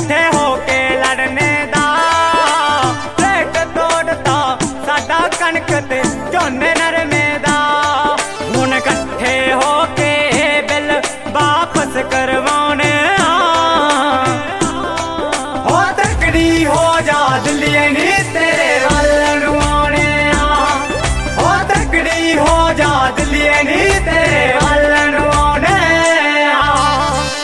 इकट्ठे होके लड़ने दा रेट तोड़ता साडा कणक ते